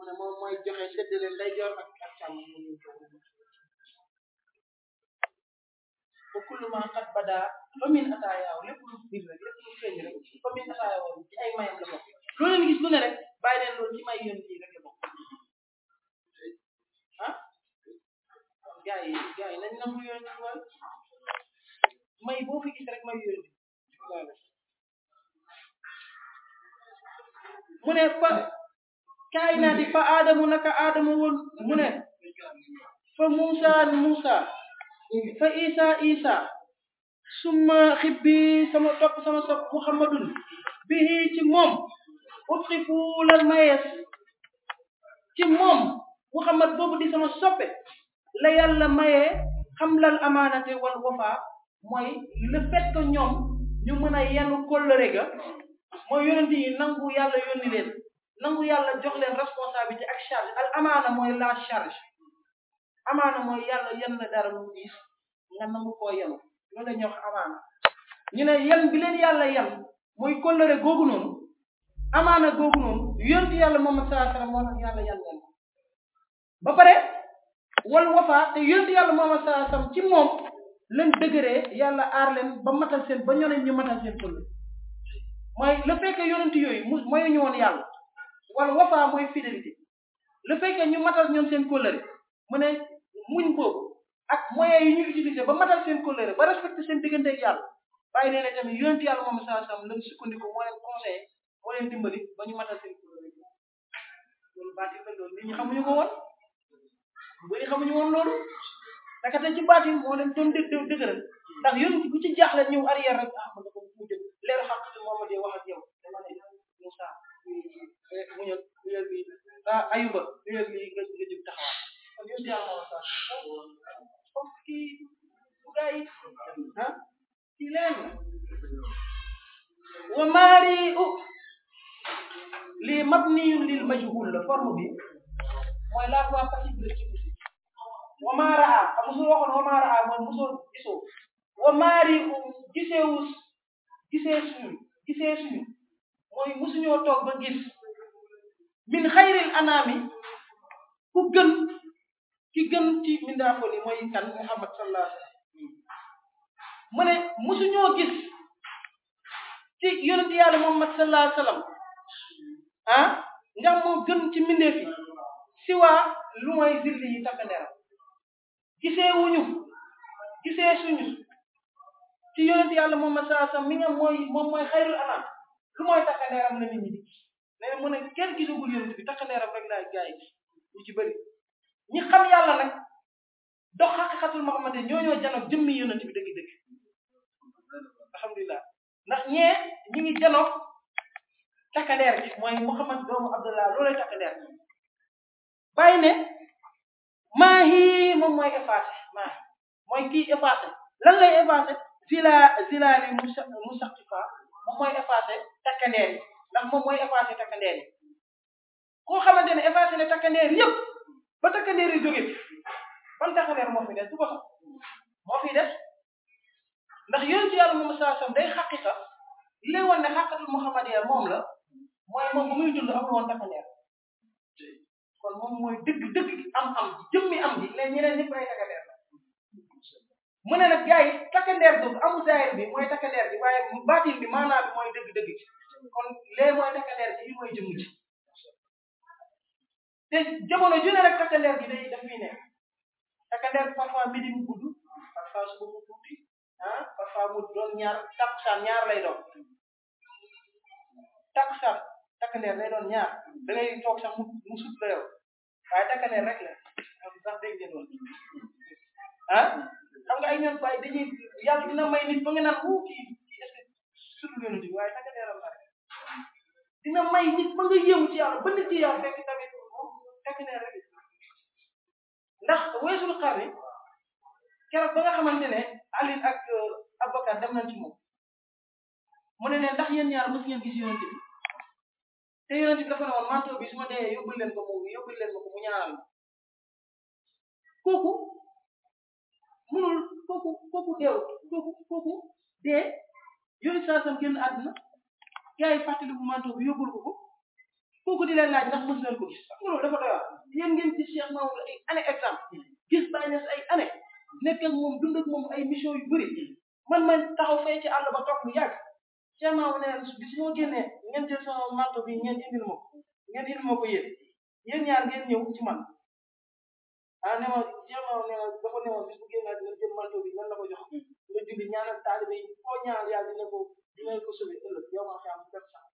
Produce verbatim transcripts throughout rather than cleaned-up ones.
mu ne moom mooy joxe séddale ndeyjoor ak ak càmmoñ ba kullu ma qad bada fa min ataayaaw lépp lu biir rek lépp lu feeñ rek fa min ataayaaw ci ay mayam la bokk loolu leen gis lu ne rek bàyyi leen loolu ci may yoon yi rek la bokk ah gaa yi gaa yi nañ nangu yoon ci wàll may boo fi gis rek may yoon mu ne fa kaay naa di fa aadamu naka aadamu woon mu ne fa Musa Musa fa Isa Isa summa xibbi sama topp sama sopp Muhammadun bihi ci moom utxifu lal mayees ci moom Muhammad boobu di sama soppe la yàlla mayee xam lal amaanate wal wafa mooy le fait que ñoom ñu mën a yenu kóllëre ga mooy yonent yi nangu yàlla yónni leen nangu yàlla jox leen responsabilité ak charge al amaana mooy la charge amaana mooy yàlla yen na dara lu diis nga nangu koo yenu loolu la ñuy wax amaana ñu ne yen bi leen yàlla yen mooy kóllëre googu noonu amaana googu noonu yonent yàlla Muhammad sallallahu alayhi wasallam moo tax yàlla yen leen ba pare wal wafa te yonent yàlla Muhammad sallallahu alayhi wasallam ci moom leen dëgëree yàlla aar leen ba matal seen ba ñoneen ñu matal seen kóllëre mooy le fait que yonent yooyu mu mooy ñu woon yàlla wala wafa mooy fidélité le fait que ñu matal ñoom seen kóllëre mu ne muñ boobu ak moyens yi ñu utiliser ba matal seen kóllëre ba respecter seen diggante ak yàlla bàyyi nee ne tamit yonent yàlla moom sallallahu alayhi wasallam lañ sukkandiku moo leen conseillé moo leen dimbali ba ñu matal seen kóllëre loolu baatin la loolu nit ñi xamuñu ko woon bëri xamuñu woon loolu dakate ci baatin moo leen doon dë dëgëral ndax yonent bu ci jaaxle ñëw arrière rek ah man ko mu jëm leeru xaq ci Muhammad wax ak yow dama ne Moussa mu ñëw luyel bi ah Ayuba luyel bi nga nga jóg taxawaat kon yonent yàlla moo sax comme kii bu gaa yi ah kii leen wa maari u lii mabniyun lil majhul la forme bi mooy la fois passible ci musi wa maaraa xam musul waxoon wa maaraa mooy musul gisoo wa maari u giseewu gisee suñu gisee suñu mooy musuñoo toog ba gis min xayril anaami ku gën ki gën ci mindaafo ni mooy kan Muhammad sallallahu alayhi wasallam mu ne musuñoo gis ci yonent yàlla Muhammad sallallahu alayhi wasallam ah ndax moo gën ci mbindeef yi si waa lu mooy zilli yi takkandeeram gisee wuñu gisee suñu ci yonent yàlla Muhammad sallallahu alayhi wasallam mi nga mooy moom mooy xayrul anaam lu mooy takkandeeram la nit ñi di mais mu ne kenn gisagul yonent bi takkandeeram rek laay gaa yi ñu ci bëri ñi xam yàlla nag dox xaqiqatul Muhammad ñoo ñoo janoog jëmmi yonent bi dëgg-dëgg alhamdulilah ndax ñee ñi ngi janoog takkandeer bi mooy Muhammad doomu Abdullah loolay takkandeer bàyyi ne maahi moom mooy effacé maahi mooy kii effacé lan lay effacé zila zilali musa musaqifa moom mooy effacé takkandeer yi ndax moom mooy effacé takkandeer yi koo xamante ne effacé ne takkandeer yëpp ba takkandeer yi jóge fi ban takkandeer moo fi des du ko sax moo fi des ndax yonent yàlla moom saa sam day xaqiqa li lay wan ne xaqatul muhammadiya moom la mooy moom bu muy dund amul woon takkandeer kon moom mooy dëgg dëgg am am jëmmi am ji leen ñeneen ñëpp ay takkandeer la mu ne nag gars yi takkandeer boobu amu zaahir bi mooy takkandeer bi waaye baatin bi maanaa bi mooy dëgg dëgg ci kon lee mooy takkandeer bi lii mooy jëmm ci te jamono ju ne rek takkandeer gi day daf muy nekk takkandeer bi parfois midi mu gudd parfois suba mu tuuti ah parfois mu doon ñaar takkusaan ñaar lay doon takkusaan takkandeer day doon ñaar da ngay toog sax mu mu sut la yow waaye takkandeer rek la sax dégg ngeen woon ah xam nga ay ñoom waaye dañuy yàlla dina may nit ba nga naan wuu kii kii est-ce que sutul yonent bi waaye takkandeeram la rek dina may nit ba nga yëngu ci yàlla ba nit ci yàlla fekk tamit takkandeer rek ndax weesul xar ni keroog ba nga xamante ne Ali ak Abubakar dem nañ ci moom mu ne leen ndax yéen ñaar mës ngeen gis yonent bi te yonent bi dafa ne woon manteau bi su ma dee yóbbul leen ko mu yóbbul leen ko mu ñaanal ma kooku munul kooku kooku deew kooku kooku dee yonent saa sam génn àdduna gars yi fàttali bu manteau bi yóbbul ko ko kooku di leen laaj ndax mës ngeen ko gis xam nga loolu dafa doy waar yéen ngeen gis Cheikh Maodo ay année exemple gis Baye Niass ay année nekk ak moom dund ak moom ay mission yu bëri man man taxaw fee ci àll ba toog lu yàgg Cheikh Maodo nee na bis moo génnee ngeen jël sama manteau bi ngeen indil ma ko ngeen indil ma ko yéen yéen ñaar ngeen ñëw ci man ah ne ma Cheikh Maodo nee na dafa ne ma bis bu génnee dina jël manteau bi nan la ko jox nga julli ñaanal taalibe yi koo ñaanal yàlla dina ko dina ko sauver ëllëg yow ma xam def sax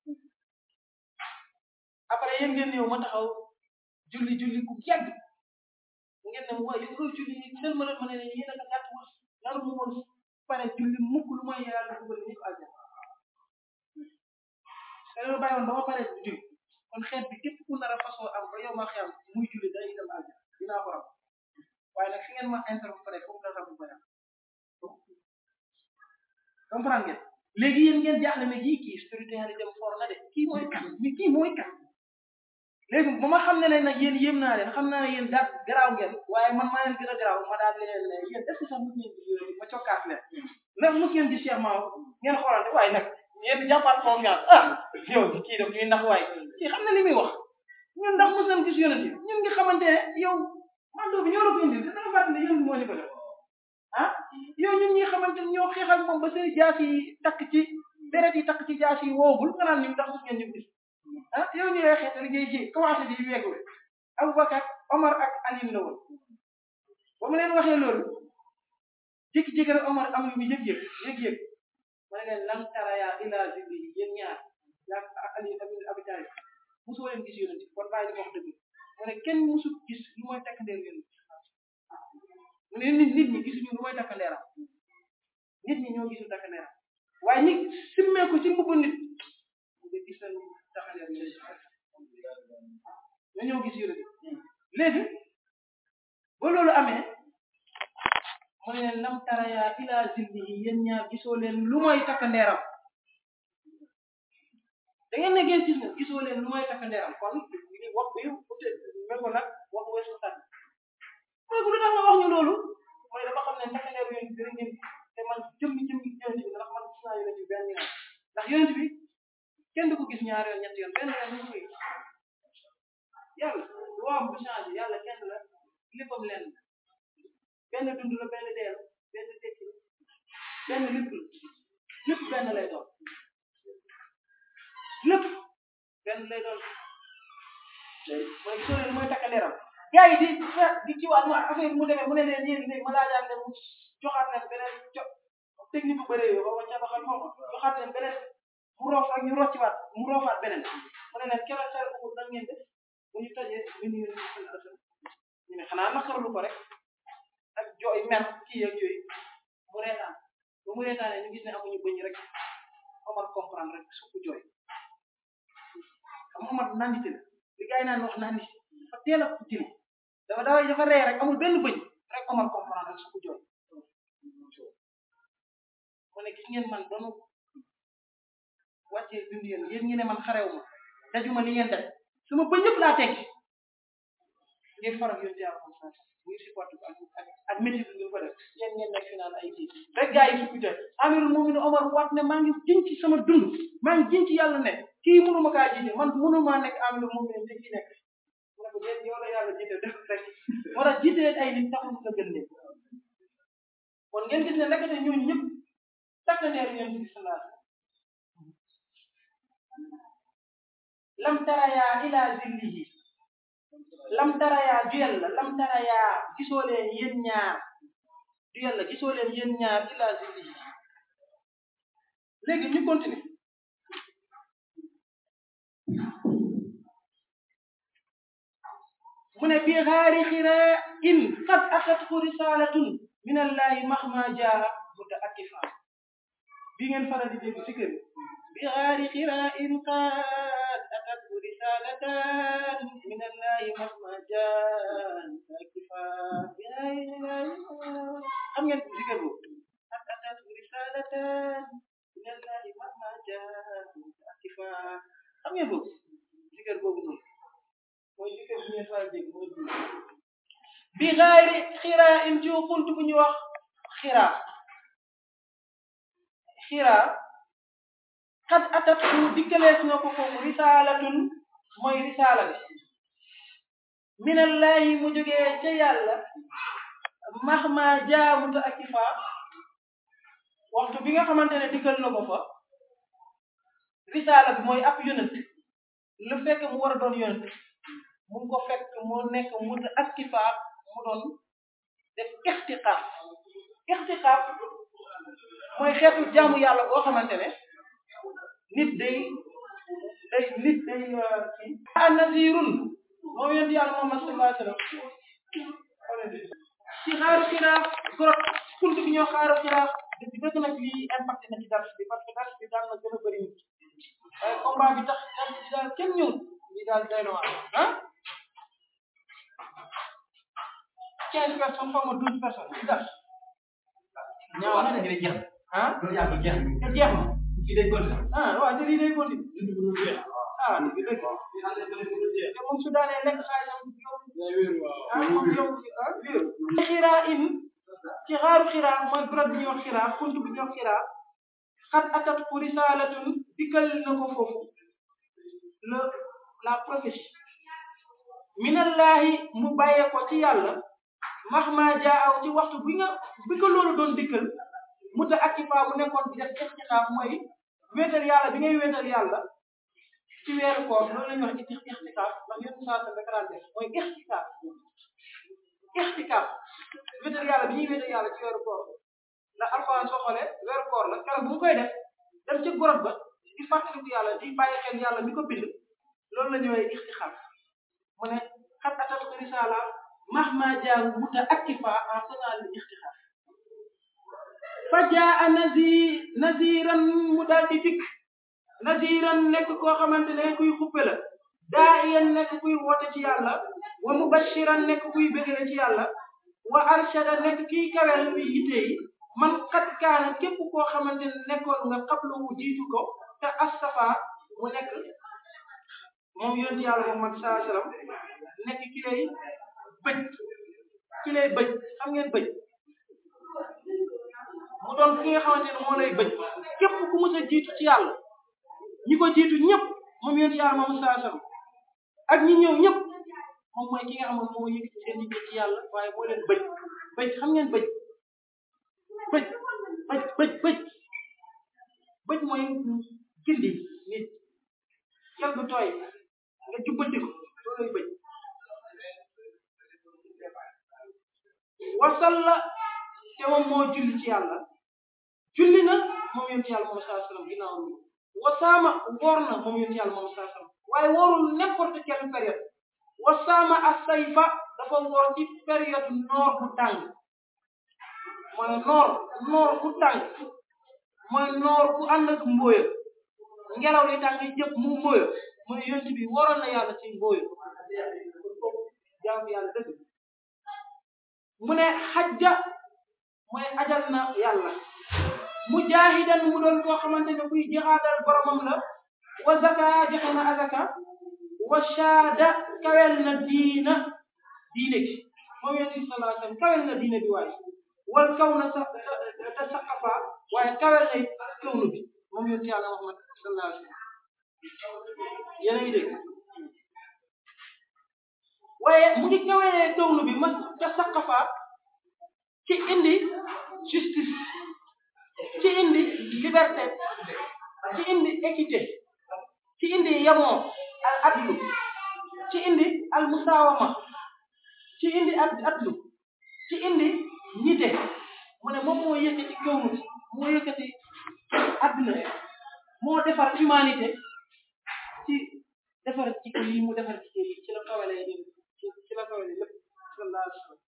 après yéen ngeen ñëw ma taxaw julli julli ku yàgg ngeen ne waaye yow loolu julli seen ma ma ne ne yéen a ko gàtt wës naru mu woon pare julli mukk lu mooy yàlla ko bëri ñëpp àjjana te loolu bàyyi woon ba ma pare julli kon xeet bi képp ku nar a fasoo am ba yow ma xam muy julli day dem àjjana dinaa ko ram waaye nag fi ngeen ma interprété foofu la rabu bayam comprendre ngeen léegi yéen ngeen jaaxle ne kii kii spiritualité dem for na de kii mooy kan mi kii mooy kan léegi ba ma xam ne ne nag yéen yéem naa leen xam naa ne yéen daal garaaw ngeen waaye man maa leen gën a garaaw ma daal leen ne yéen est-ce que sax mos ngeen gis ma cokkaat leen ndax mos ngeen gis Cheikh Maodo ngeen xoolante waaye nag yéen jàppaat confiance ah yow kii daf ñuy nax waaye kii xam na li muy wax ñun ndax mos ngeen gis yonent bi ñun nga xamante ne yow manteau bi ñoo la ko indil te danga fàttali ne yonent moo ñu ko def ah yow ñun ñi xamante ne ñoo xeex ak moom ba seen jaas yi takk ci deret yi takk ci jaas yi woogul nga naan ñu ndax mos ngeen ñu gis ah yow ñu lay xeetal ngay ji commencé di weegu Aboubacar Omar ak Ali la woon ba mu leen waxee loolu jékki-jékki rek Omar am lu mu yëg-yëg yëg-yëg ma ne leen lan taraya ila zilli yéen ñaar yaa ak Ali tamit Abi Talib mosoo leen gis yonent kon bàyyi di wax dëgg mu ne kenn mosul gis lu mooy takk ndeer yonent mu ne nit nit ñi gisuñu lu mooy takk ndeeram nit ñi ñoo gisul takk ndeeram waaye ñi simmee ko ci mbubu nit nga gis nañu takk ndeer yonent ñoo ñoo gis yonent léegi ba loolu amee mu ne leen lam taraya ila zillihi yéen ñaar gisoo leen lu mooy takk ndeeram da ngeen ne ngeen gis na gisoo leen lu mooy takk ndeeram kon wax bi mel ko nag wax weesu tànn mooy bu lu tax nga wax ñu loolu mooy dafa xam ne takk ndeeru yonent bi rek ngeen te man jëmmi jëmmi yonent bi ndax man gis naa yonent bi benn yoon ndax yonent bi kenn du ko gis ñaar yoon ñetti yoon benn yoon ñu koy yàlla lu am bu changé yàlla kenn la léppam lenn benn dund la benn dee la benn tekki la benn lépp la lépp benn lay doon lépp benn lay doon mooy gisoo leen mooy takk ndeeram gars yi di di kiiwaat mu affaire mu demee mu ne leen yéen léegi ma laajaan leen mu joxaat leen beneen jo technique bu bëree yoo xam nga cabaxal moom joxaat leen beneen mu roof ak ñu rocciwaat mu roofaat beneen mu ne leen keroog xel ko nan ngeen def bu ñu tojee ñu ñu ñu ne xanaa naqarlu ko rek ak jooy mer kii ak yooyu mu reetaan ba mu reetaanee ñu gis ne amuñu bëñ rek Omar comprendre rek sukk jooy xam Omar nandite la li gars yi naan wax nandite dafa teel a utile dafa dafa dafa ree rek amul benn bëñ rek Omar comprendre rek sukk jooy mu ne gis ngeen man doonu wàccee dund yéen yéen ñi ne man xarew ma dajuma li ngeen daj sama bëñ yëpp laa teg ngeen faral yoon yàlla comme ça muy supporté ak ak ak métier bi ñu ko def yéen ngeen nekk fi naan ay kii rek gars yi sukk jooy amirul mu'minin Omar waat ne maa ngi jiñ ci sama dund maa ngi jiñ ci yàlla ne kii mënuma kaa jiite man mënuma nekk amirul mu'minin te kii nekk mu ne ko déet yow la yàlla jiite def rek moo tax jiite leen ay nit taxul nga gën leen kon ngeen gis ne nekkate ñooñu ñëpp takk ndeer yéen ci sallallahu lam taraya ila zillihi lam taraya duyal la lam taraya gisoo leen yéen ñaar duyal la gisoo leen yéen ñaar ila zillihi léegi ñu continuer mu ne bi xaari xira in qad atatku risalatun min allahi mahma jaa mutaakifa bi ngeen faral di dégg ci kër bi xaari xira in qad atatku risalatan min allahi mahma jaa mutaakifa bi xaari xira xam ngeen ci kër boobu qad atatku risalatan min allahi mahma jaa mutaakifa xam ngeen boobu ci kër boobu noonu mooy li kër bu ngeen faral dégg mooy bi xaari xira in ci xunt bu ñu wax xira xira xat atat ku dikkalees na ko foofu risaalatun mooy risaala bi minallahi mu jógee ca yàlla mahma jaamuta ak ifa waxtu bi nga xamante ne dikkal na ko fa risaala bi mooy ab yonent lu fekk mu war a doon yonent mu ngi ko fekk mu nekk mu ak ifa mu doon def ixtiqaaf ixtiqaaf mooy xeetu jaamu yàlla boo xamante ne nit day day nit day kii a nazirun moom yonent yàlla Muhammad sallallahu alayhi wa sallam ci xaaru xiraa gorot kunt bi ñoo xaaru xiraa di dëgg nag lii impacté na ci dars bi parce que dars bi daal na gën a bëri nit waaye combat bi tax dars bi daal kenn ñëw li daal day na waar ah quinze personnes xaw ma douze personnes ci dars ñaaw na de jeex ah loolu yaa ko jeex te jeex na ci day continuer ah waaw te lii day continuer ah dëgg dëgg te moom su daanee lekk xaalisam ah moom yow ah wéeru xiraa in ci xaaru xiraa mooy bërëb bi ñuy wax xiraa kunt bi ñuy wax xiraa xat atat ku risaalatun dikkal na ko foofu le la prophétie minallahi mu bàyyee ko ci yàlla mahma jaaw ci waxtu bi nga bi ko loolu doon dikkal mu ta akifa mu nekkoon di def ixtixaaf mooy wéetal yàlla bi ngay wéetal yàlla ci weeru koor loolu la ñuy wax ixtikaaf ndax yéen saa sa daan def mooy ixtikaaf ixtikaaf wéetal yàlla bi ñuy wéetal yàlla ci weeru koor ndax alxuraan soo xoolee weeru koor la keroog bu mu koy def dem ci gorot ba di fàttaliku yàlla di bàyyi xel yàlla mi ko bind loolu la ñuy wax ixtikaaf mu ne xat atat risaala mahma jaaw muta akifa en faisant l'ixtikaaf fa jaa nazi naziran mu daal di dikk naziran nekk koo xamante ne kuy xuppe la daa'iyan nekk kuy woote ci yàlla wa mubashiran nekk kuy bégale ci yàlla wa arshada nekk kiy kawel bi yitte yi man xat kaana képp koo xamante ne nekkoon nga xablu jiitu ko te astafa mu nekk moom yonent yàlla Muhammad sallallahu alayhi wasallam nekk ki lay bëj ki lay bëj xam ngeen bëj mu doon ki nga xamante ne moo lay bëj képp ku mës a jiitu ci yàlla ñi ko jiitu ñëpp moom yonent yàlla moom sallallahu alayhi wasallam ak ñi ñëw ñëpp moom mooy ki nga xam ne moo yëkkati seen nit ci yàlla waaye moo leen bëj bëj xam ngeen bëj bëj bëj bëj bëj bëj mooy gindi nit yal bu tooy nga jubbanti ko looloy bëj wasalla te moom moo julli ci yàlla julli na moom yonent yàlla moom sallallahu alayhi wasallam ginnaaw wasaama woor na moom yonent yàlla moom sallallahu alayhi wasallam waaye woorul n'importe quelle période wasaama as-sayfa dafa woor ci période noor bu tàng mooy noor noor bu tàng mooy noor bu ànd ak mbóoya ngelaw li tàng jëpp mu mbóoya mooy yonent bi waroon na yàlla ci mbóoya jaamu yàlla dëgg mu ne xajja mooy ajal na yàlla mujahidan mu doon koo xamante ne kuy jihaadal boromam la wa zaka joxe na azaka wa shaada kawel na diina diine gi moom yonent bi sallallahu alayhi wasallam kawel na diine bi waaye wal kaw na sa te saqafa waaye kawel na kawnu bi moom yonent yàlla Muhammad sallallahu alayhi wasallam yéen a ngi dégg waaye mu ngi kawelee kawnu bi ma te saqafa ci indi justice ci indi liberté ci indi équité ci indi yamoo al adlu ci indi al musawama ci indi ad adlu ci indi nite mu ne moom moo yëkkati kawnu moo yëkkati adduna moo defar humanité ci defar ci ko yi mu defar ci ko yi ci la kawalee ñun ci la kawalee lépp sallallahu alayhi wa sallam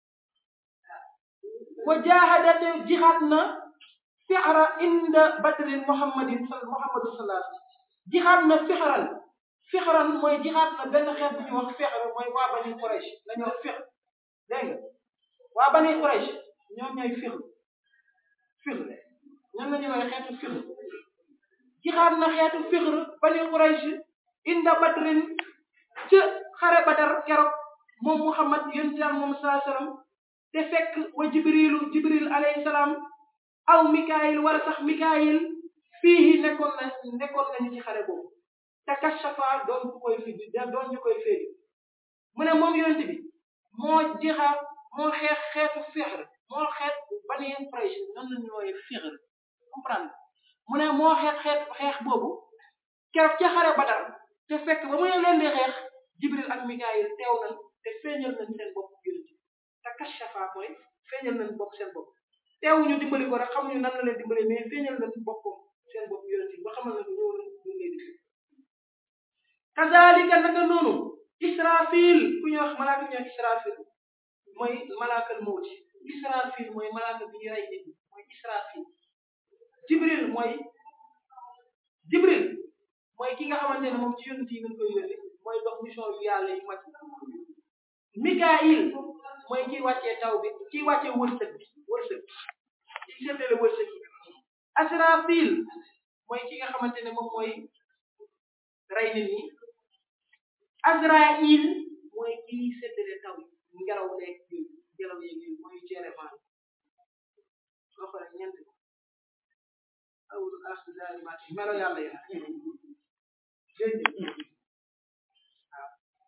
wa jahadate jihaad na fixra inda badrin muhammadin muhammadu sallallahu alayhi wa sallam jihaad na fixran fixran mooy jihaad na benn xeet bu ñu wax fixra mooy waa bani Quraysh la ñu wax fix dégg nga waa bani Quraysh ñoom ñooy fix fix ñoom la ñuy wax xeetu fix jihaad na xeetu fix bani Quraysh inda badrin ca xare Badar keroog moom Muhammad yonent Yàlla moom sallallahu alayhi wa sallam te fekk wa jibrilu jibril alayhi salaam aw mikaayil wala sax mikaayil fii nekkoon na nekkoon nañu ci xare boobu takashafa doon ñu koy fi doon ñu koy féeri mu ne moom yonent bi moo jixa moo xeex xeetu fixr moo xeet Bani Quraysh nan la ñooy fixr comprendre mu ne moo xeex xeet xeex boobu keroog ca xare Badar te fekk ba muy leen di xeex Jibril ak Mikaayil teew nañ te feeñal nañ seen bopp yonent bi takashafa mooy feeñal nañ bopp seen bopp teewuñu dimbali ko rek xamuñu nan la leen dimbali mais feeñal nañ boppam seen bopp yonent bi ba xamal na ko ñëw nañ ñu lay dimbali kazalika naka noonu Israfil ku ñuy wax malaaka ñuy wax Israfil mooy malaakal mawti Israfil mooy malaaka bi rey nit mooy Israfil Jibril mooy Jibril mooy ki nga xamante ne moom ci yonent yi nañ koy yónni mooy dox mission yu yàlla yu mat Mikaayil mooy kiy wàccee taw bi kiy wàccee wërsëg bi wërsëg ki seddale wërsëg yi Asrafil mooy ki nga xamante ne moom mooy rey nit ñi Azraïl mooy kiy seddale taw yi ngelaw leeg yooyu ngelaw yeeg yooyu mooy jeere maan soo xoolee ñeent awul asdalimat melo yàlla yi jërëjëf waaw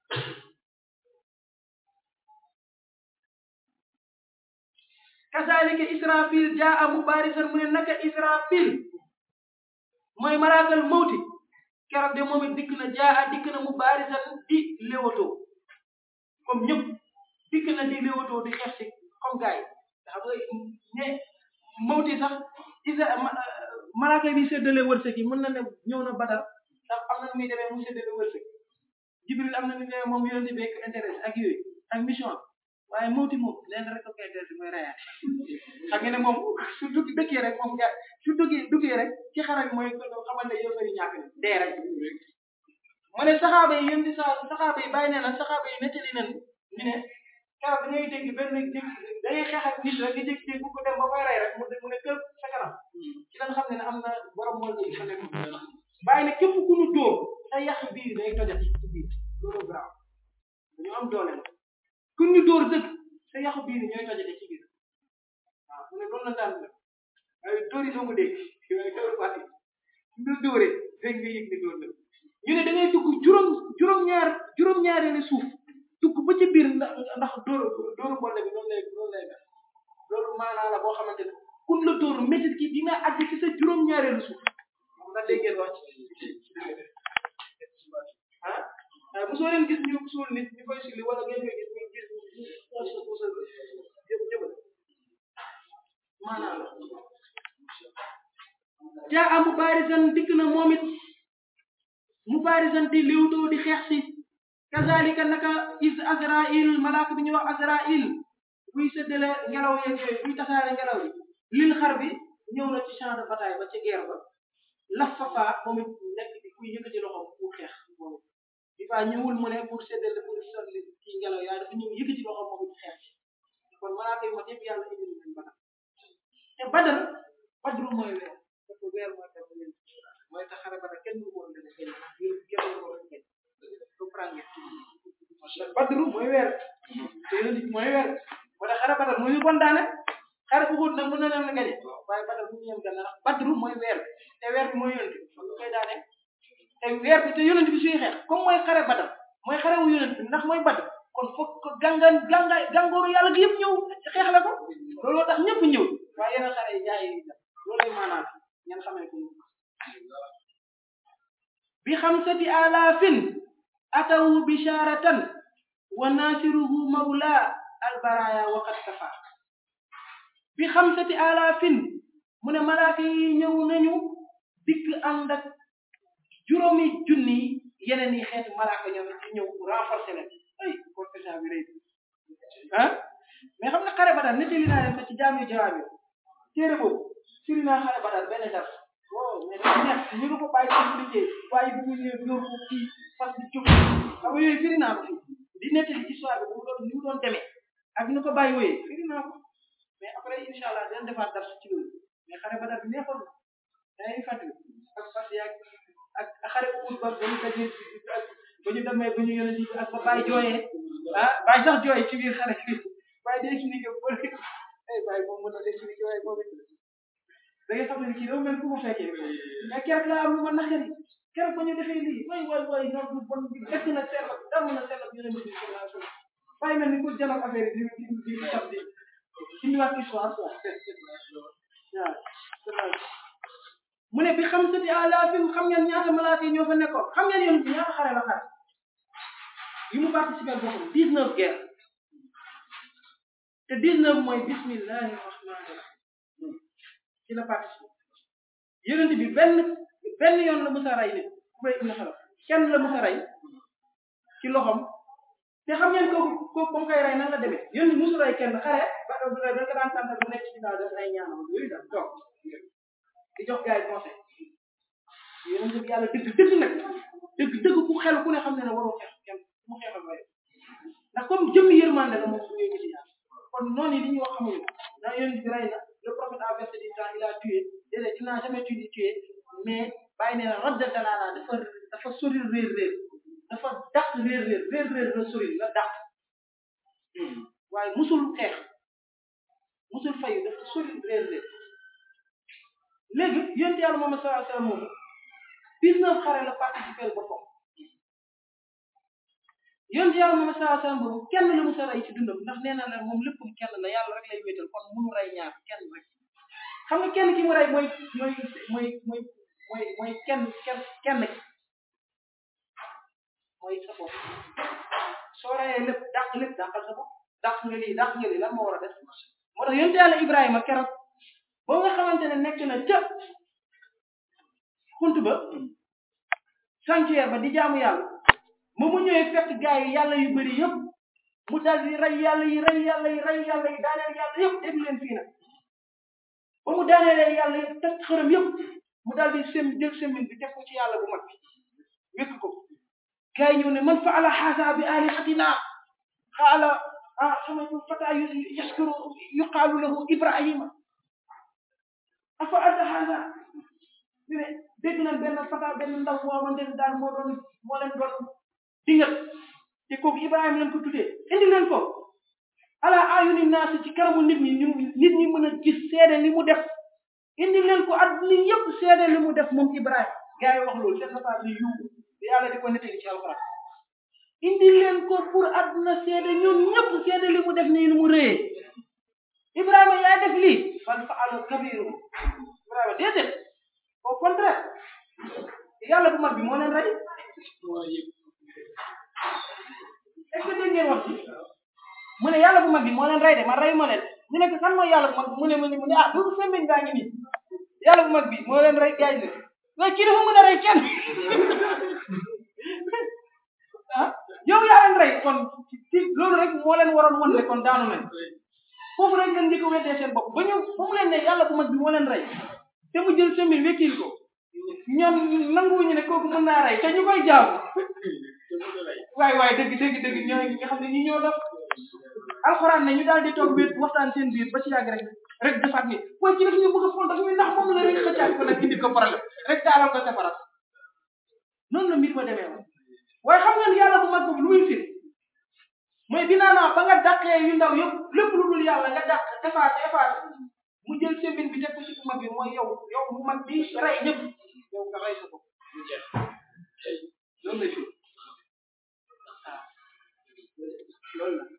kazalika Israfil jaa mubarisan mu ne naka Israfil mooy malaakal mawti keroog de moom it dikk na jaa dikk na mubarisan di léwatoo comme ñëpp dikk na di léwatoo di xeex si comme gars yi xam nga ne mawti sax isa malaaka bi séddale wërsëg yi mën na ne ñëw na Badar ndax am na nu muy demee mu séddale wërsëg Jibril am na nu demee moom yonent bi intérêt ak yooyu ak mission waaye mawti moom leen rek ko koy intéressé mooy rayaat xam nga ne moom su dugg dëkkee rek moom ga su duggee duggee rek ci xare bi mooy xamal ne yow fari ñàkk ne dee rek mu ne saxaaba yi yéen di sa saxaaba yi bàyyi nee na saxaaba yi nettali nañ ñu ne keroog da ngay dégg benn dégg da ngay xeex ak nit rek nga dégg-dégg bu ko dem ba koy rey rek mu mu ne kër sa kanam ci la nga xam ne ne am na borom mool bi fa nekk bàyyi ne képp ku ñu dóor sa yàq biir day tojati ci biir loolu grave dañoo am doole la ku ñu dóor dëgg sa yàq biir ñooy tojati ci biir waaw mu ne loolu la daan la waaye dóor yi doo ko dégg waaye dóor fàtte ñu dóoree dégg nga yëg ni dóor la ñu ne da ngay dugg juróom juróom-ñaar juróom-ñaareelu suuf dugg ba ci biir ndax ndax dóor dóoru boole bi noonu lay noonu lay def loolu maanaa la boo xamante ne kun la dóor métit ki dina àgg ci sa juróom-ñaareelu suuf moom nga déggee wax ah waaye mosoo leen gis ñu suul nit ñu koy sulli wala ngeen koy gis ñu gis ñu puusal jëm jëmal maanaa la jaa am mubarisan dikk na moom it mubarisan di liwtoo di xeex si kazalika naka is Azraïl malaaka bi ñuy wax Azraïl buy séddale ngelaw yeeg yooyu buy tasaare ngelaw yi lil xar bi ñëw na ci champ de bataille ba ci guerre ba lafafa moom it nekk di kuy yëkkati loxoom pour xeex moom di fa ñëwul mu ne pour séddale pour sotli kii ngelaw yaa dafa ñëw yëkkati loxoom moom it xeex kon malaaka yi mat yëpp yàlla indi leen Badar te Badar Badru mooy weer dafa weer mooy tax mooy tax xare Badar kenn du ko woon dana kenn kenn du ko woon kenn comprendre Badru mooy weer te yéen mooy weer wala xare Badar mooy ñu kontaane xare bu xóot nag mën na leen a gañe waaye Badar bu ñu yem gànna ndax Badru mooy weer te weer bi mooy yonent bi lu koy daane te weer bi te yonent bi suy xeex comme mooy xare Badar mooy xare wu yonent bi ndax mooy Badr kon foog ko gàngaan gàngaay gàngooru yàlla gi yëpp ñëw xeex la ko looloo tax ñëpp ñëw waaye yeneen xare yi jaay yi loolay maanaam ngeen xamee ko bi xamsati alaafin atawu bisharatan wa nasiruhu mawla albaraya waqad kafa bi xamsati alaafin mu ne malaaka yi ñëw nañu dikk ànd ak juróomi junni yeneen yi xeetu malaaka ñoom ci ñëw renforcer leen ay contingent bi rëy ah mais xam nga xare Badar nettali naa leen ko ci jaam yu jawaab yi téere boobu firi naa xare Badar benn dara wow mais dafa neex ñu ngi ko bàyyi expliqué waaye bu ñu ñëwee ñëw ko kii fas di jóg xam nga yooyu firi naa ko fii di nettali histoire bi bu mu doon ni mu doon demee ak ñu ko bàyyi wooyee firi naa ko mais après incha allah dinañ defaat dara ci loolu mais xare Badar bi neexoon na dañuy fàttali ak fas yaag ak xare bu ba ba ñu dajee ba ñu demee ba ñu yële ci ak ba bàyyi jooyee ah bàyyi sax jooy ci biir xare bi bàyyi di expliqué ko ay bàyyi moom mën na expliqué waaye moom it da ngay xam ne kii dafa mel ku ko fekkee mais keroog laa am lu ma naqari keroog ba ñu defee lii way way way noonu du bon bi dëkk na sell dal na sell ñu ne ma di bàyyi na ni ko jël affaire yi di di di tab di indi wax histoire quoi waaw mu ne bi xam sati alaafin xam ngeen ñaata malaaka yi ñoo fa nekkoon xam ngeen yéen ñaata xare la xare yi mu participé boppam dix-neuf guerre te dix-neuf mooy bismillahi rahmani rahim ci la participé yonent bi benn benn yoon la musa rey nit Ubay ibn Xalaf kenn la musa rey ci loxom te xam ngeen kooku kooku ba mu koy rey nan la demee yonent musu rey kenn xare ba da nga daan tàntal bu nekk ci ginnaaw def ay ñaanam yooyu daal toog di jox gars yi conseil yonent bi yàlla dëgg dëgg nag dëgg dëgg ku xel ku ne xam ne ne waroo xeex kenn mu xeexal waaye ndax comme jëmmi yërmande la moom su ñuy gis yàlla kon noonu yi li ñuy wax xamuñu ndax yonent bi rey na le prophète a versé du temps il a tué déedéet il n'a jamais tué tué mais bàyyi nee na radda dalaala dafa dafa sori réer réer dafa dàq réer réer réer réer la sori la dàq waaye musul xeex musul fayu dafa sori réer réer léegi yonent yàlla moom sallallahu alayhi wasallam moom dix-neuf xare la participé boppam yonent yàlla moom sallallahu alayhi wasallam boobu kenn la musa rey ci dundam ndax nee na la moom léppam kenn la yàlla rek lay wéetal kon mënu rey ñaar kenn rek xam nga kenn ki mu rey mooy mooy mooy mooy mooy mooy kenn kenn kenn ki mooy sa bopp soo reyee lépp dàq lépp dàqal sa bopp dàq nga lii dàq nga lii lan moo war a def moo tax yonent yàlla Ibrahima keroog ba nga xamante ne nekk na ca xunt ba sanctuaire ba di jaamu yàlla mu mu ñëwee fekk gaa yi yàlla yu bëri yëpp mu dal di rey yàlla yi rey yàlla yi rey yàlla yi daaneel yàlla yëpp dégg leen fii nag ba mu daaneelee yàlla yëpp teg xërëm yëpp mu dal di sem jël semin bi teg ko ci yàlla bu mag bi wékk ko gaa yi ñëw ne man faala haza bi alihatina xaala ah sama fata yaskuru yuqaalu lahu Ibrahima afa anta haza ñu ne dégg nañ benn fata benn ndaw moo xamante ne daal moo doon moo leen doon dingat te kooku Ibrahima lañ ko tuddee indi leen ko ala ayuni naas ci kanamu nit ñi ñu nit ñi mën a gis seede li mu def indi leen ko adduna yëpp seede li mu def moom Ibrahima gars yi wax loolu seen fata bi yu yàlla di ko nettali ci alxuraan indi leen ko pour adduna seede ñun ñëpp seede li mu def nii ni mu rëyee Ibrahima yaa def lii bal fa'alu kabiru Ibrahima déedéet au contraire yàlla bu mag bi moo leen rey est-ce que dégg ngeen wax ci mu ne yàlla bu mag bi moo leen rey de man rey ma leen ñu ne ko kan mooy yàlla bu mag bi mu ne mu ne mu ne ah loolu semmiñ gaa ngi nii yàlla bu mag bi moo leen rey gaay ne waaye kii dafa mën a rey kenn ah yow yaa leen rey kon ci loolu rek moo leen waroon wan ne kon daanu leen foofu rek ngeen njëkk a weddee seen bopp ba ñu ba mu leen ne yàlla bu mag bi moo leen rey te mu jël semmiñ wekkil ko ñoom nanguwuñu ne kooku mën naa rey te ñu koy jaamu waaye waaye dëgg dëgg dëgg ñoo nga xam ne ñi ñoo def alxuraan ne ñu daal di toog wéet waxtaan seen biir ba ci yàgg rek rek defaat ni waaye ci daf ñu bëgg a fon dafa muy ndax moom la rek xëccaat ko nag indi ko problème rek taalal ko safarat noonu la mbir ma demee woon waaye xam ngeen yàlla bu mag boobu lu muy firi mooy dinaa naa ba nga dàqee yu ndaw yëpp lépp lu dul yàlla nga dàq effacé effacé mu jël sembin bi teg ko ci bu mag bi mooy yow yow bu mag bi rey ñëpp yow nga rey sa bopp loolu la firi loolu la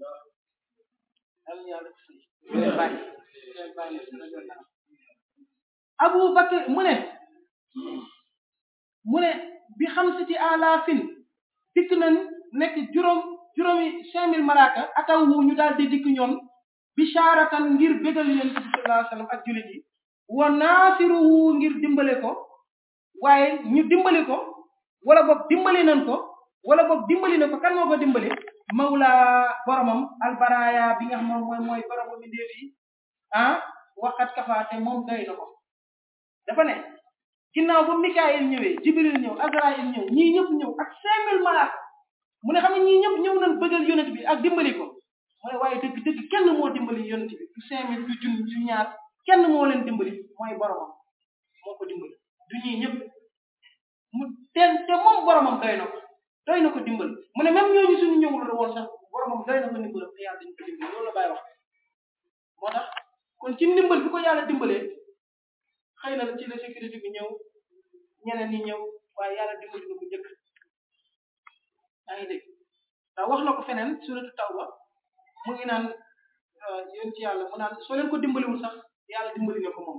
Abu Bakr mu ne mu ne bi xamsati alaafin dikk nañ nekk juróom juróomi cinq mille malaaka ataw wu ñu daal di dikk ñoom bisharatan ngir bégal yonent bi sallallahu alayhi wasallam ak jullit yi wa naasiruhu ngir dimbale ko waaye ñu dimbali ko wala boog dimbali nañ ko wala boog dimbali na ko kan moo ko dimbali mawla boromam albaraya bi nga xam moom mooy mooy boromam bi ndéef yi ah waxat kafaate moom doy na ko dafa ne ginnaaw ba Mikaayil ñëwee Jibril ñëw Azraayil ñëw ñii ñëpp ñëw ak cinq mille malaaka mu ne xam ne ñii ñëpp ñëw nañ bëggal yonent bi ak dimbali ko mu ne waaye dëgg dëgg kenn moo dimbali yonent bi du cinq mille du junni du ñaar kenn moo leen dimbali mooy boromam moo ko dimbali du ñii ñëpp mu te te moom boromam doy na ko doy na ko dimbali mu ne même ñooñu suñu ñëwul la woon sax boromam doy na ko dimbali te yàlla dañ ko dimbali loolu la bàyyi wax moo tax kon ci ndimbal bi ko yàlla dimbalee xëy na ci la sécurité bi ñëw ñeneen ñi ñëw waaye yàlla dimbali na ko njëkk yaa ngi dégg ndax wax na ko feneen suratu tawba mu ngi naan yéen ci yàlla mu naan soo leen ko dimbaliwul sax yàlla dimbali na ko moom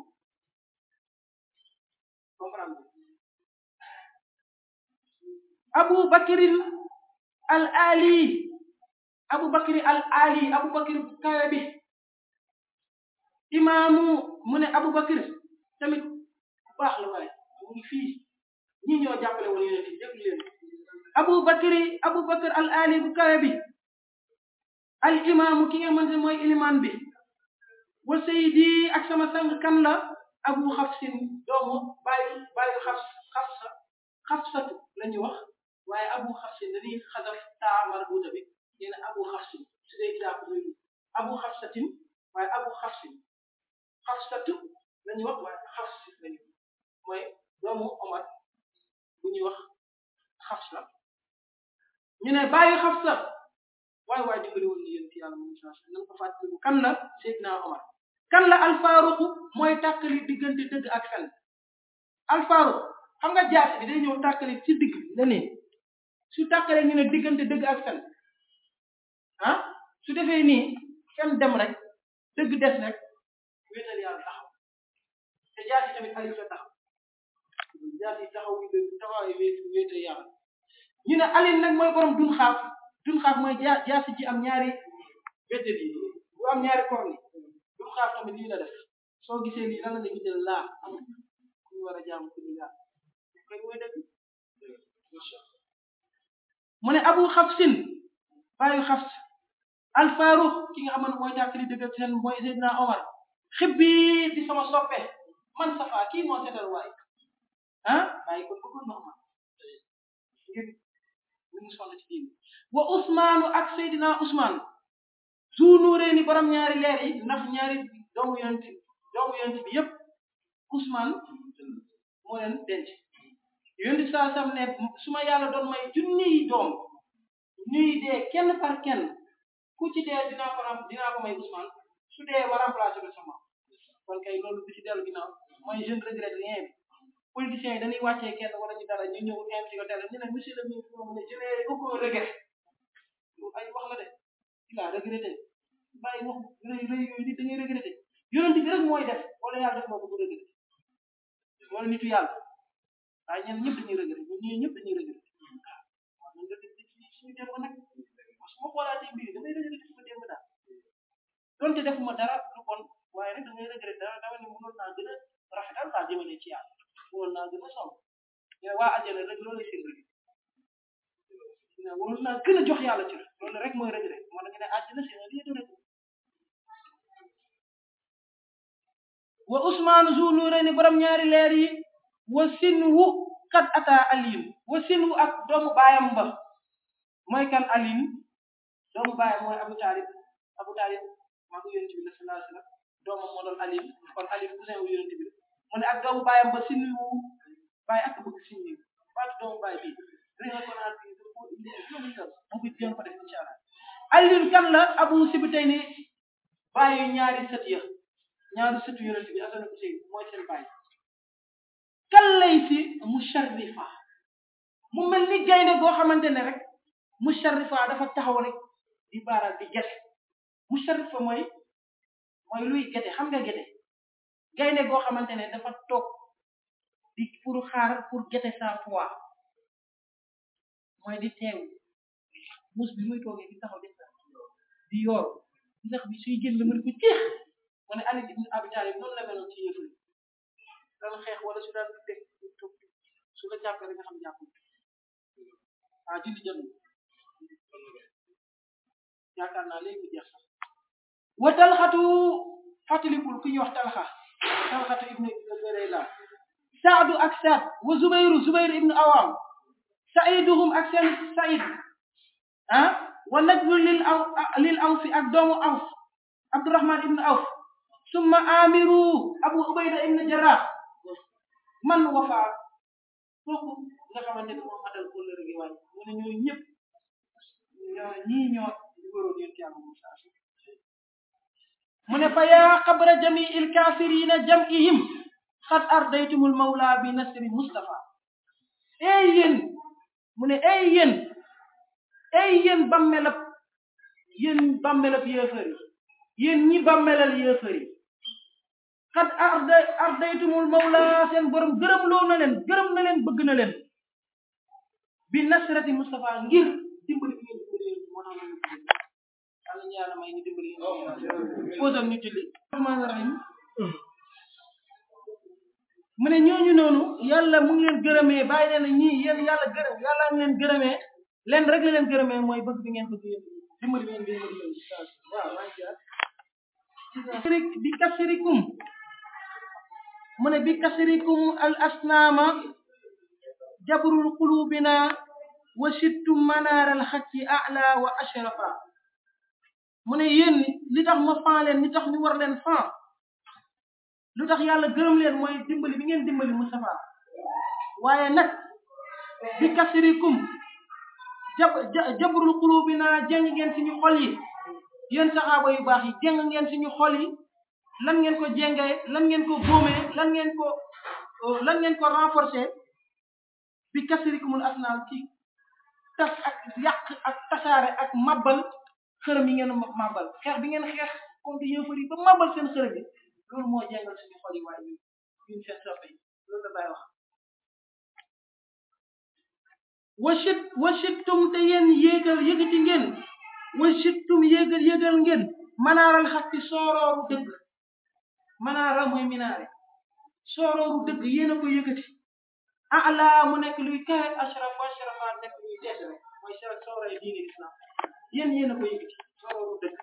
comprendre Abu Bakrin al Ali Abu Bakri al Ali Abu Bakri bu kawe bi imaamu mu ne Abu Bakr tamit bu baax la waaye mu ngi fii ñi ñoo jàppale woon yéen fi déglu leen Abu Bakri Abu Bakr al Ali bu kawe bi al imaamu ki nga xamante mooy ilimaan bi wa sayidi ak sama sang kan la Abu Xafsin doomu bàyyi bàyyi xafs xafsa xafsatu la ñuy wax waaye Abu Xafsin dañuy xasaf taa marbuuta bi yéen Abu Xafsin su dee daa ko Abu Xafsatin waaye Abu Xafsin xafsatu la ñuy wax waaye xafs la ñuy mooy doomu Omar bu ñuy wax xafsa ñu ne bàyyi xafsa waaye waaye dimbali woon na yéen ci yàlla moom saa nañ ko fàttaliku kan la Seydina Omar kan la alfaaruq mooy tàkkali diggante dëgg ak fen alfaaruq xam nga jaasi bi day ñëw tàkkali ci digg la ne su tàkkalee ñu ne diggante dëgg ak fen ah su defee nii fen dem rek dëgg des rek wéetal yàlla taxaw te jaasi tamit alif la taxaw jaasi taxaw bi dëgg taxawaay wéetal yàlla ñu ne alin nag mooy borom dun xaaf dun xaaf mooy ja jaasi ji am ñaari wétte bi bu am ñaari korni dun xaaf tamit lii la def soo gisee lii lan la ñu jël laa am ku ñu war a jaam ku ñu laa koy mooy dëgg mu ne Abu Xafsin baayu Xafs al Faruq ki nga xam ne mooy tàkkali dëgg seen mooy Seydina Omar xibbi di sama soppe man safa kii moo seetal waay ah bàyyi ko bëggoon na Omar ngir li mu sonn ci diin wa Ousmane ak Seydina Ousmane zu nuureeni borom ñaari leer yi ndax ñaari doomu yonent doomu yonent bi yëpp Ousmane moo leen denc yonent saa sam ne su ma yàlla doon may junniy doom ñuy dee kenn par kenn ku ci dee dinaa ko ram dinaa ko may Ousmane su dee ma remplacé ko sama kon kay loolu bi ci dellu ginnaaw mooy je ne regrette rien politiciens yi dañuy wàccee kenn wala ñu dara ñu ñëw invité ko télé ñu ne monsieur le ministre mu ne je n'ai aucun regret ay wax la de il a regretté bàyyi wax rëy rëy yooyu nit da ngay regretté yonent bi rek mooy def wala yàlla def moo ko bu regretté wala nitu yàlla waaye ñen ñëpp dañuy regretté ñun ñii ñëpp dañuy regretté waaw man regretté suñu démb nag parce que ma xoolaatee mbir damay regretté suñu démb daal donte defuma dara lu bon waaye nag damay regretté dara dama ne mënoon naa gën a rafetal daa jëmale ci yàlla mënoon naa gën a sonn ñu ne waa àjjana rek loolu la seen regret ne waroon naa gën a jox yàlla ci loolu rek mooy regret moo tax ñu ne àjjana c'est un lieu de regret wa Ousmane zu nuurayni borom ñaari leer yi wa sinwu kat ata aliin wa sinwu ak doomu baayam ba mooy kan aliin doomu baayam mooy Abu Talib Abu Talib maa ngi yonent bi sallallahu alayhi wa sallam doomam moo doon aliin kon aliin cousin wu yonent bi mu ne ak doomu baayam ba sinwu baay ak bëgg sinwu baatu doomu baay bi mu ko jéem ko def incha allah aliin kan la Abu Sibtayni baayu ñaari sët ya ñaari sëtu yonent bi Hasan ak Husayn mooy seen baay kan lay si musharrifa mu mel ni gaynde goo xamante ne rek musharrifa dafa taxaw rek di baaraat di gete musharrifa mooy mooy luy gete xam nga gete gaynde goo xamante ne dafa toog di pour xaar pour gete sa proie mooy di teew muus bi muy toogee di taxaw di di yoor ndax bi suy génn mën ko jeex mu ne Ali ibn Abi Talib noonu la meloon ci yëfër daan xeex wala su daan teg su la jàppee rek nga xam jàpp ah julli jot yaakaar naa léegi mu jeex sax wa talxatu fàttalikul ku ñuy wax talxa talxatu ibnu Ubayla saadu ak saad wa zubayru zubayru ibnu awam saiduhum ak seen said ah wa najlu lil aw lil awfi ak doomu awf Abdurrahman ibnu awf summa amiru Abu Ubayda ibnu Jarrah man wafa kooku nga xamante ne moom matal kóllëre gi waaye mu ne ñooñu ñëpp ñoo ñii ñoo wóoroon yéen yàlla Musa mu ne fa yaa xabra jamiil kaafirina jam'ihim xad ardaytumul mawla bi nasri Mustafa ey yéen mu ne ey yéen ey yéen bàmmeelab yéen bàmmeelab yéefar yi yéen ñi bàmmeelal yéefar yi xat arda ardaytumul mawla seen borom gërëm loo na leen gërëm na leen bëgg na leen bi nasrati Mustafa ngir dimbali bi ngeen dimbali moo tax yàlla ñu yàlla may ñu dimbali posam ñu julli rahmaani rahim mu ne ñooñu noonu yàlla mu ngi leen gërëmee bàyyi leen ñii yéen yàlla gërëm yàlla ngi leen gërëmee leen rek la leen gërëmee mooy bëgg bi ngeen bëgg yéen dimbali bi ngeen dimbali yéen waaw maa ngi jaar bi kasrikum mu ne bi kasrikum al asnaama jabrul qulubina wa sittum manaaral xacci ala wa ashrafa mu ne yéen li tax ma fan leen li tax ñu war leen fan lu tax yàlla gërëm leen mooy dimbali bi ngeen dimbali Mustafa waaye nag bi kasrikum jab jabrul qulubina jeng ngeen suñu xol yi yéen saxaaba yu baax yi jeng ngeen suñu xol yi lan ngeen ko jengee lan ngeen ko boomee lan ngeen ko lan ngeen ko renforcer bi kasrikumul asnaam ci tas ak yàq ak tasaare ak mabal xërëm yi ngeen mabal xeex bi ngeen xeex contre yéefar yi ba mabal seen xërëm yi loolu moo jengal suñu xol yi waaye ñun ñun seen soppe yi loolu la bay wax wasit wasittum te yéen yéegal yëgati ngeen wasittum yéegal yéegal ngeen manaaral xatti soorooru dëgg manaara mooy minaare soorooru dëgg yéen a ko yëgati ala mu nekk luy kawe ashraf wa ashrafa nekk luy tees rek mooy sara sooray diine islam yéen yéen a ko yëgati soorooru dëgg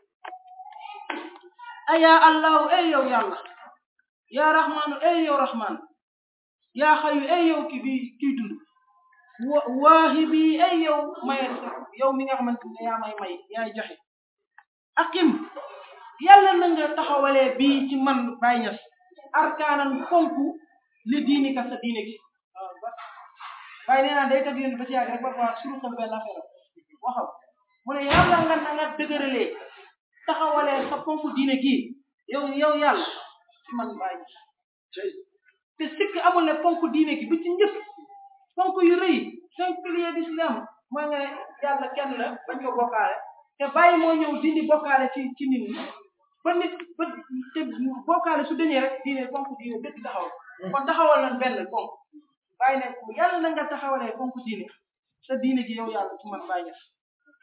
aya allahu ay yow yàlla yaa rahmaanu ay yow rahmaan yaa xayu ay yow ki bi kiy dund wa waahibi ay yow maye yow mi nga xamante ne yaa may may yaay joxe akim yàlla na nga taxawalee bii ci man Baye Niass arkaanan fonku li diini ka sa diine gi waaw ba Baye nee naa day tag yéen ba ci yàgg rek ba fa suru xam benn affaire waxam mu ne yàlla nga na nga dëgëralee taxawalee sa fonku diine gi yow yow yàlla ci man Baye Niass te sikk amul ne fonku diine gi bu ci njëkk fonku yu rëy cinq piliers d'islam mooy nga yàlla kenn la bañ ko bokkaale te bàyyi moo ñëw dindi bokkaale ci ci nit ñi ba nit ba te bokkaale su dañee rek diine fonk diine dëgg taxaw kon taxawal nañ benn fonk bàyyi ne yàlla na nga taxawalee fonk diine sa diine gi yow yàlla ci man Baye Niass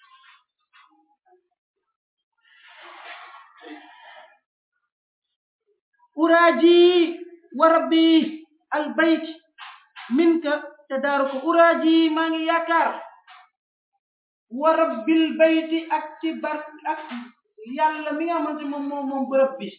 uraaji wa rabbi al bayt minka te daaru ko uraaji maa ngi yaakaar wa rabbil bayti ak ci bar ak yàlla mi nga xamante moom moom moom bërëb bi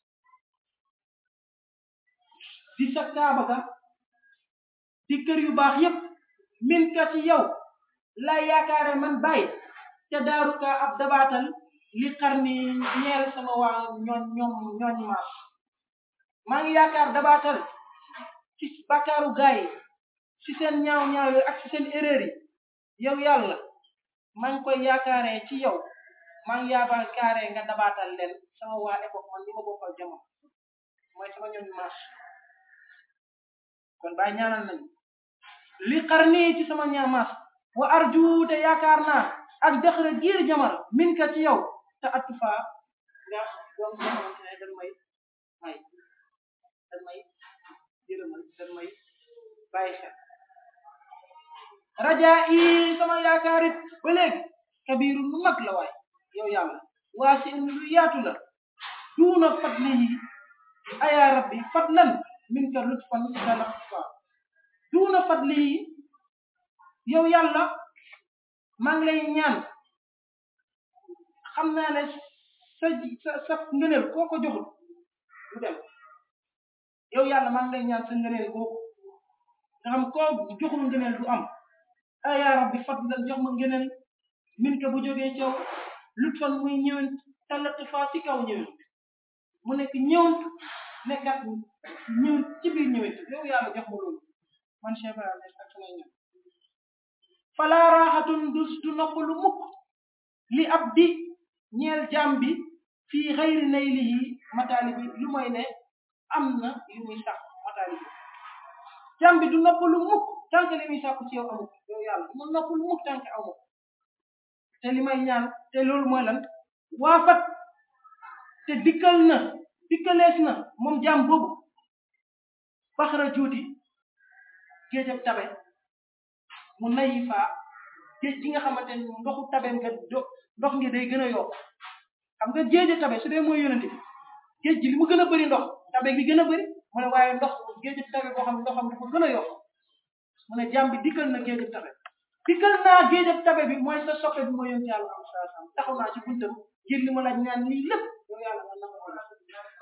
di sa kaaba ga di kër yu baax yépp min ka ci yow la yaakaare man Baye te daaru ka ab dabaatal li xar ni ñeel sama waa ñooñ ñoom ñooñ maas maa ngi yaakaar dabaatal ci bakkaaru gaay yi ci seen ñaaw ñaaw yooyu ak ci seen erreur yi yow yàlla maa ngi koy yaakaaree ci yow maa ngi yaakaaree nga dabaatal leen sama waa époque man li ma bokkal jamono mooy sama ñooñ maas kon Baye ñaanal nañu li xar nii ci sama ñaaw maas wa arju te yaakaar naa ak dëxëra giir jamal min ka ci yow te attu faa nga doon nga xamante ne dañ may may dañ may jërëmal dañ may bàyyi xel rajaa yi sama yaakaarit ba léegi kabiru lu mag la waay yow yàlla waa si lu yaatu la duuna fadli yi aya rabbi fadlan min ka lutfan talafa duuna fadli yi yow yàlla maa ngi lay ñaan xam naa ne sa sa sa ngëneel koo ko joxul du dem yow yàlla maa ngi lay ñaan sa ngëneel googu nga xam koo joxul ngëneel du am ay yaa rabbi fadlan jox ma ngëneel min ka bu jógee ci yow lutfan muy ñëwent talati fa ci kaw ñëwent mu nekk ñëwent nekkat ñëwent ci biir ñëwent yow yàlla jox ma loolu man Cheikh Ibrahima ak samay ñaan fala raaxatun du du noppalu mukk li ab di ñeel jaam bi fii xayri naylihi mataali bi lu mooy ne am na yu muy sax mataali bi jaam bi du noppalu mukk tant que li muy sàkku ci yow amul yow yàlla mu noppul mukk tant que amul te li may ñaan te loolu mooy lan waafat te dikkal na dikkalees na moom jaam boobu baxara juuti géejab tabe mu nayi faa géej gi nga xamante ne ndoxu tabe nga ndox ngi day gën a yokk xam nga géej tabe su dee mooy yonente bi géej gi li mu gën a bëri ndox tabe gi gën a bëri mu ne waaye ndox géej tabe boo xam ne ndoxam dafa gën a yokk mu ne jaam bi dikkal na géej tabe dikkal naa géej tabe bi mooy sa soppe bi mooy yonente yàlla am saa sam taxaw naa ci buntam ngir li ma la ñaan lii lépp yow yàlla nga na ko def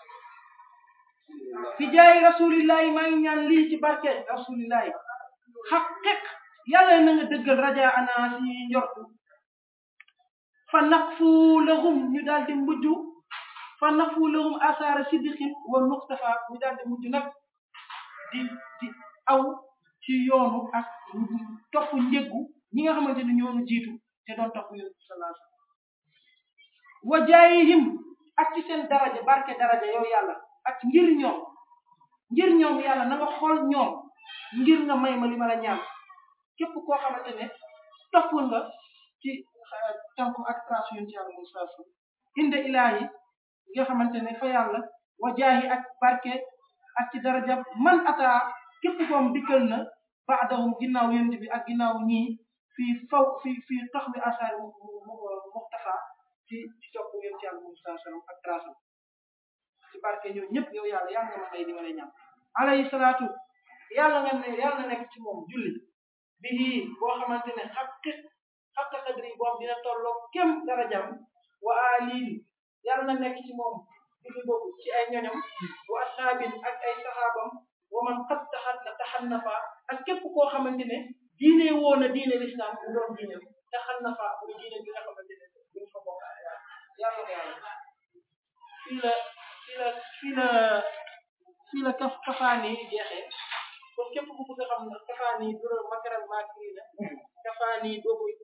fi jaay rasulillahi maa ngi ñaan lii ci barke rasulillahi xaqiq yàlla na nga dëggal raja ana si njortu fa naqfu lahum ñu daal di mujj fa naqfu lahum asaara siddiqin wa muxtafa ñu daal di mujj nag di di aw ci yoonu ak topp njëggu ñi nga xamante ne ñoonu jiitu te doon topp yonent bi sallallahu alayhi wasallam wa jaayihim ak ci seen daraja barke daraja yow yàlla ak ngir ñoom ngir ñoom yàlla na nga xool ñoom ngir nga may ma li ma la ñaan képp koo xamante ne topp nga ci tànku ak trace yonent yàlla Musa inde ilaahi nga xamante ne fa yàlla wa jaahi ak barke ak ci daraja man ataa képp koom dikkal na baadahum ginnaaw yonent bi ak ginnaaw ñii fii faw fii fii tax bi asaari muxtafa ci ci topp yonent yàlla Musa ak trace ci barke ñoom ñëpp yow yàlla yàlla nga ma may di ma lay ñaan alayhi salaatu yàlla nga ne yàlla na nekk ci moom julli bii boo xamante ne xaqi xaqa qadri boobu dina tolloo kem darajam wa aliin yàlla na nekk ci moom julli boobu ci ay ñoñam wa ashaabin ak ay saxaabam wa man qad taxat na taxan na fa ak képp koo xamante ne diine woon na diine l'islam bu doon diine taxan na fa muy diine bi nga xamante ne duñ fa bokk yàlla ko yàlla fii la fii la fii la fii la kaf kafaani jeexee kon képp ku bëgg a xam ne kafaani dura makaral maakiri la kafaani boobu